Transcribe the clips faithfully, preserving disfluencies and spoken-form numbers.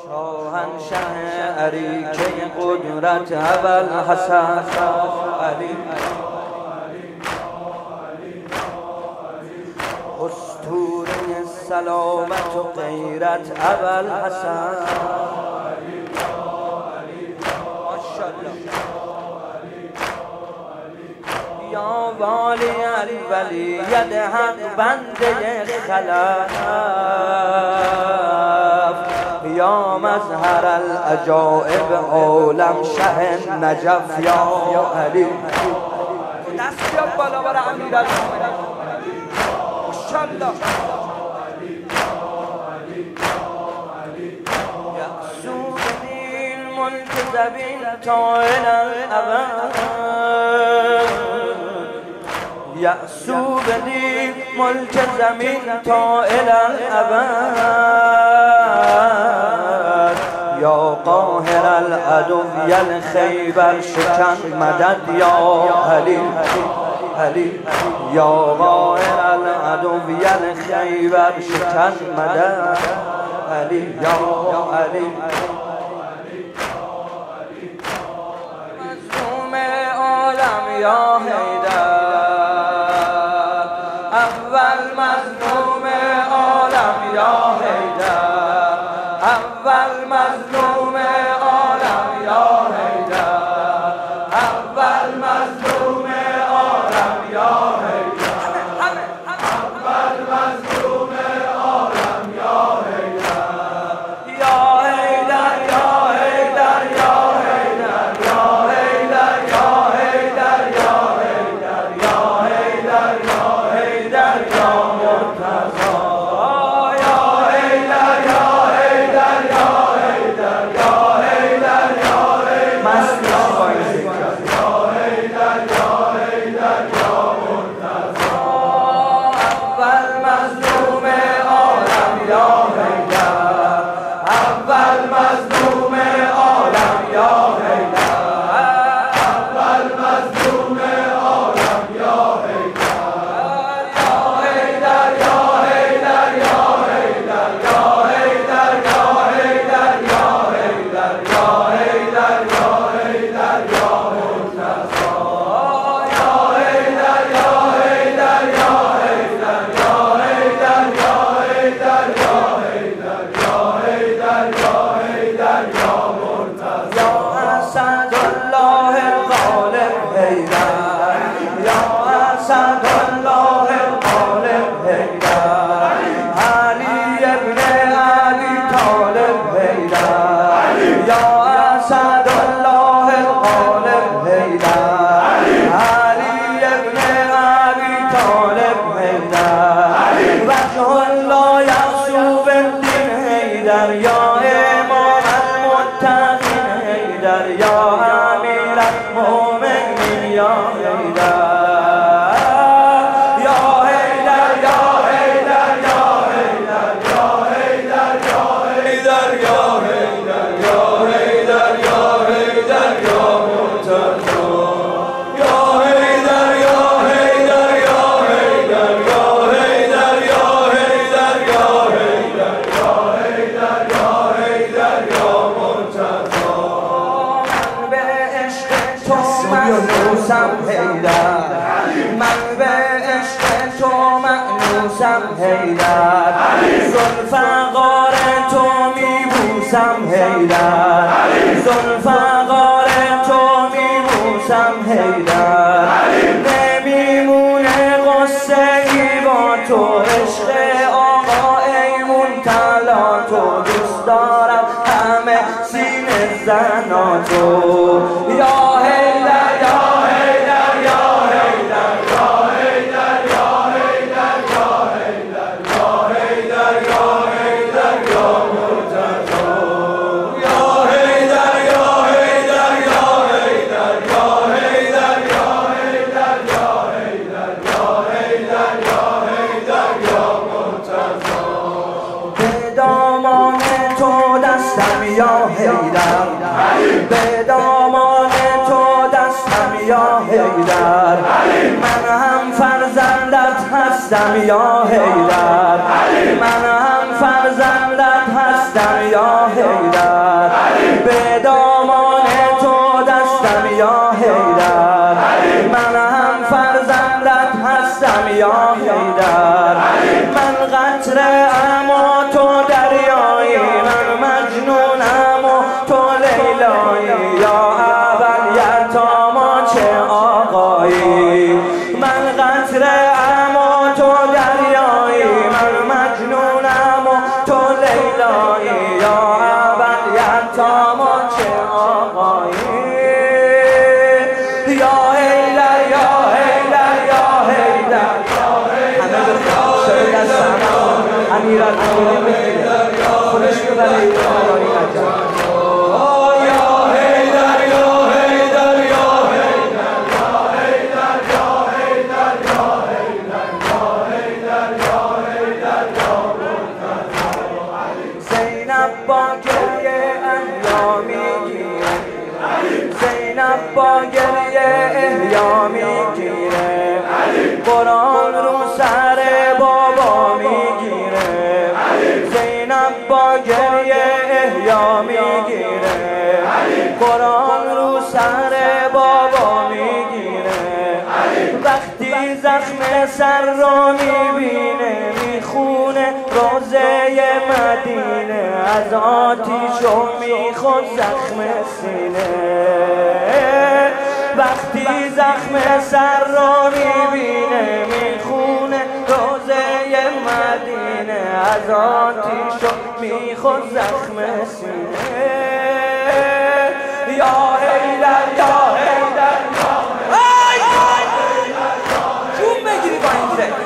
شاهنشه عریکه قدرت اول حسن علی، اسطوره سلامت و غیرت اول حسن. یا والی الولیت حق بنده خلف، یا مظهر العجائب عالم شه نجف یا علی. دست بیاد بالا برای امیرالمومنین ماشاءالله. یأسونی الملک زبین تا الابد، یأسونی ملک زمین تا الابد، یا قاهر العدو الخیبر شکن مدد یا علی علی، یا قاهر العدو الخیبر شکن مدد علی یا علی. مظلوم عالم یا حیدر، اول مظلوم عالم یا حیدر، اول مظلوم عالم یا حیدر، اول مظلوم عالم یا حیدر، اول مظلوم عالم یا حیدر، یا حیدر یا حیدر یا حیدر یا حیدر یا حیدر یا حیدر یا حیدر یا حیدر یا مرتضی، یا حیدر یا حیدر یا حیدر یا حیدر یا حیدر مستی فایزی، یا حیدر یا حیدر یا مرتضی، اول مظلوم عالم یا حیدر، اول مظلوم عالم یا حیدر، اول مظلوم عالم یا حیدر، یا حیدر یا حیدر یا حیدر یا حیدر یا حیدر یا حیدر یا حیدر یا حیدر یا مرتضی، یا حیدر یا حیدر یا حیدر یا حیدر یا حیدر یا حیدر یا حیدر یا حیدر یا مرتضی، یا اسد الله الغالب حیدر، یا اسد الله الغالب حیدر، علی ابن ابی طالب حیدر، یا اسد الله الغالب حیدر، علی ابن ابی طالب حیدر، وجه الله یعصوب الدین حیدر، یا امام المتقین حیدر، یا امیر المؤمنین یا حیدر، یا حیدر یا حیدر یا حیدر یا حیدر یا حیدر یا حیدر یا حیدر یا حیدر یا مرتضی، یا حیدر یا حیدر یا حیدر یا حیدر یا حیدر یا حیدر یا حیدر یا حیدر یا مرتضی. من به عشق تو مأنوسم حیدر، من به عشق تو مأنوسم حیدر، ذوالفقار تو میبوسم حیدر، ذوالفقار تو میبوسم حیدر، نمیمونه قصه ای با تو، عشق آقا ایمون طلا تو، دوست دارم همه سینه زناتو، یا حیدر یا حیدر یا حیدر یا حیدر یا حیدر یا حیدر یا حیدر یا حیدر یا مرتضی، یا حیدر یا حیدر یا حیدر یا حیدر یا حیدر یا حیدر یا حیدر یا حیدر یا مرتضی. به دامان تو دستم یا حیدر، به دامان تو دستم یا حیدر، من هم فرزندت هستم یا حیدر، من هم فرزندت هستم هستم یا حیدر، به دامان تو دستم یا حیدر، من هم فرزندت هستم یا حیدر، من قطره ام و تو دریایی، من مجنونم و تو لیلایی، یا اول یتام و چه آقایی، من قطره ام و تو دریایی، من مجنونم و تو لیلایی، یا اول یتام و چه آقایی، یا حیدر یا حیدر یا حیدر. همه به شده دستم امیر المومنین بگیره خودش ببره ایرانی نجم. زینب با گریه احیا میگیره، قرآن رو سر بابا میگیره، زینب با گریه احیا میگیره، قرآن رو سر بابا میگیره، وقتی زخم سر رو میبینه میخونه روزه مدینه، از آتیش و میخود زخم سینه، وقتی زخم سر رو میبینه میخونه روزه مدینه، از آتیش و میخود زخم سینه، یا حیدر یا حیدر یا حیدر. جون بگیری با این زه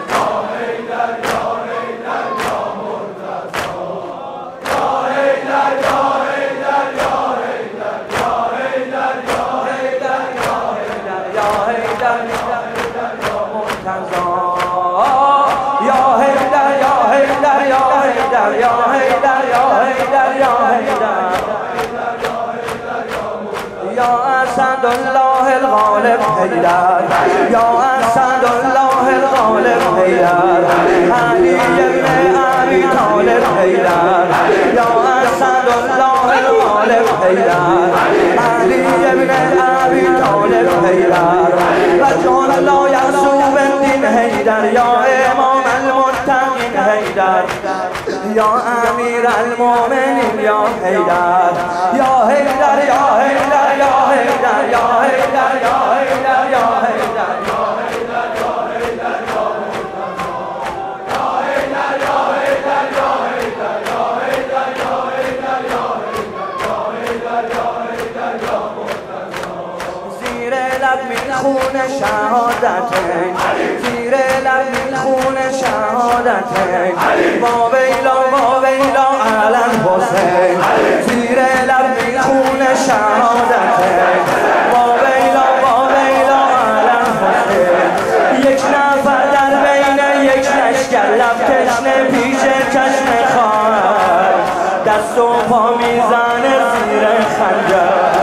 اسد الله الغالب حیدر، یا اسد الله الغالب حیدر، علی ابن ابی طالب حیدر، یا اسد الله الغالب حیدر، علی ابن ابی طالب حیدر، رجل لا یعصوب الدین حیدر، یا امام المتقین حیدر، یا امیر المومنین یا حیدر، یا حیدر یا حیدر یا حیدر یا حیدر یا حیدر یا حیدر یا حیدر یا حیدر یا حیدر یا حیدر یا حیدر یا حیدر یا حیدر یا حیدر یا حیدر یا زیر لب میخونه شهادتین، زیر لب میخونه شهادتین، با ویلا با ویلا علم حسین، زیر لب میخونه شهادتین، با ویلا با ویلا علم حسین، یک نفر در بین یک لشکر لب تشنه پیش چشم خواهر، دست و پا میزنه زیر خنجر،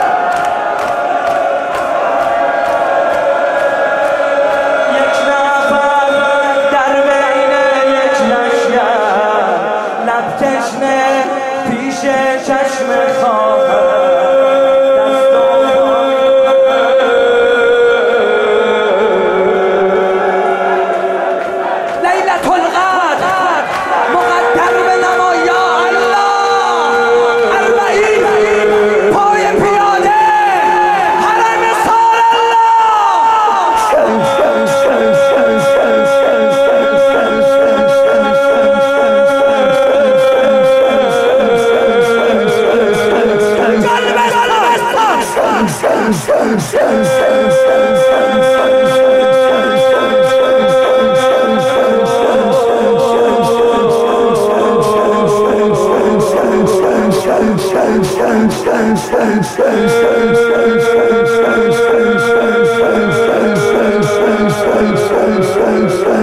تشنه پیش چشم خواهر، لیلة القدر مقدر به نما یا الله، اربعین پای پیاده حرم سال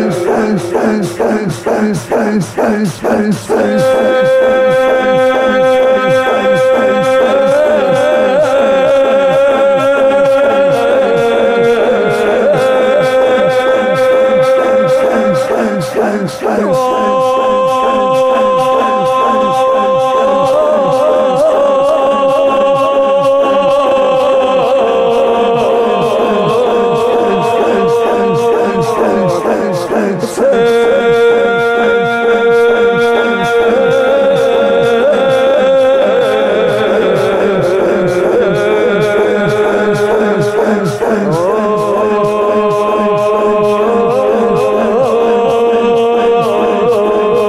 Allah.